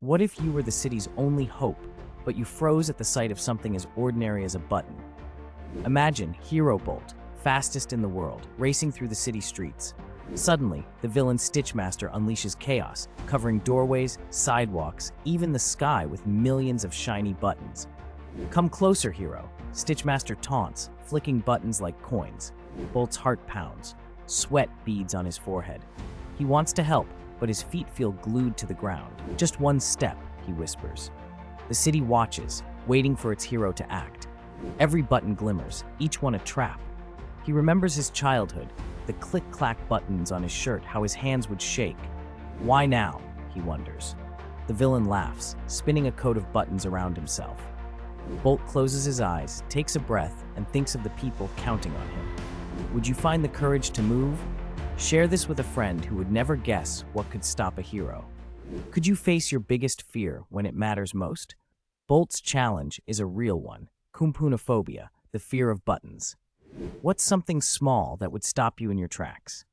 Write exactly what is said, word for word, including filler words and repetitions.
What if you were the city's only hope, but you froze at the sight of something as ordinary as a button? Imagine Hero Bolt, fastest in the world, racing through the city streets. Suddenly, the villain Stitchmaster unleashes chaos, covering doorways, sidewalks, even the sky with millions of shiny buttons. "Come closer, hero," Stitchmaster taunts, flicking buttons like coins. Bolt's heart pounds. Sweat beads on his forehead. He wants to help, but his feet feel glued to the ground. "Just one step," he whispers. The city watches, waiting for its hero to act. Every button glimmers, each one a trap. He remembers his childhood, the click-clack buttons on his shirt, how his hands would shake. Why now? He wonders. The villain laughs, spinning a coat of buttons around himself. Bolt closes his eyes, takes a breath, and thinks of the people counting on him. Would you find the courage to move? Share this with a friend who would never guess what could stop a hero. Could you face your biggest fear when it matters most? Bolt's challenge is a real one: kumpunophobia, the fear of buttons. What's something small that would stop you in your tracks?